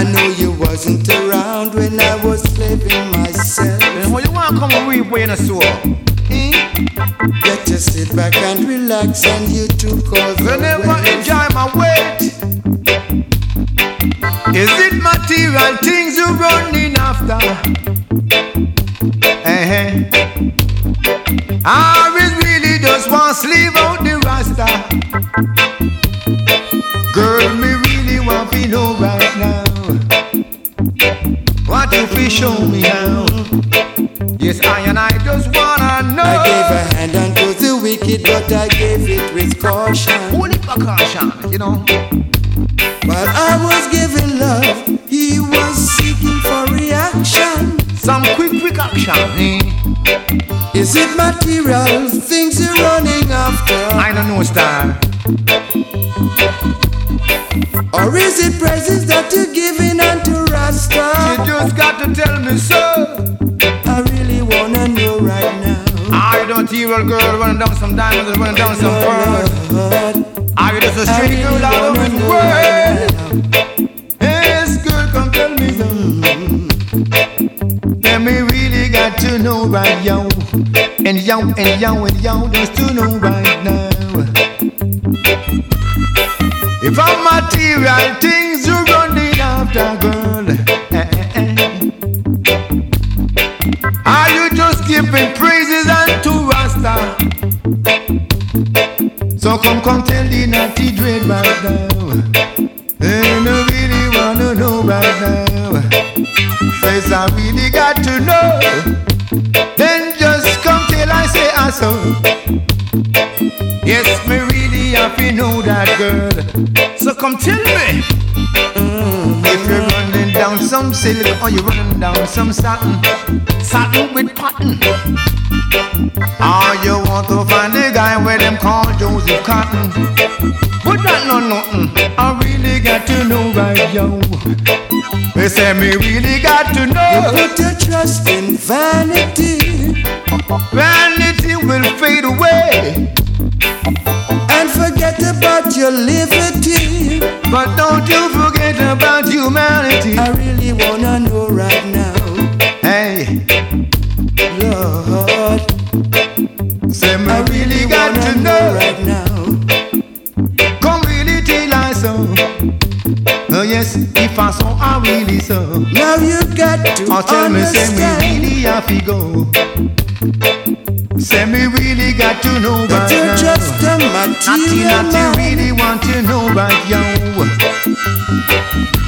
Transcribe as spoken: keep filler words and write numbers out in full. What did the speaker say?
I know you wasn't around when I was slaving myself. Then what you want to come and reap where you sow? Hmm? Get to sit back and relax, and you took all the You never wealth. enjoy my weight. Is it material things you're running after? Uh-huh. Or is really just want to leave out the rasta? Girl, me really want to know right now. What if you show me how? Yes, I and I just wanna know. I gave a hand unto the wicked, but I gave it with caution. Only for caution, you know. While I was giving love, he was seeking for reaction. Some quick, quick action, eh? Is it material things you're running after? I don't know, star. Or is it praises that you're giving unto Rasta? You just got to tell me so. I really wanna know right now. Are you don't hear a girl running down some diamonds and running down some pearls? Are you just a straight really girl out of this wanna know world? right now. Yes, girl, come tell me so. Let me really got to know right, yo. And yo, and yo, and yo, just to know right now. If I'm material things you're running after, girl, eh, eh, eh. Are you just giving praises unto Rasta? So come, come tell the naughty dread right now. And I really wanna know right now. Says I really got to know. Then just come till I say I so. Yes, me really have to know that, girl. So come tell me. If you're running down some silk or you're running down some satin, satin with cotton, or you want to find a guy where them call Joseph Cotton, but that no nothing. I really got to know right, yo. They say me really got to know. You put your trust in vanity. Vanity will fade away, And forget about your liberty. but don't you forget about humanity. I really wanna know right now, Hey, Lord. say me I really got wanna to know. right now. Come really till I so. Oh yes, if I saw I really so. Now you got to Oh, tell me, say me understand really have to go. Say me really got to know that right you're now. just a Not material you man. really want to know right, yo.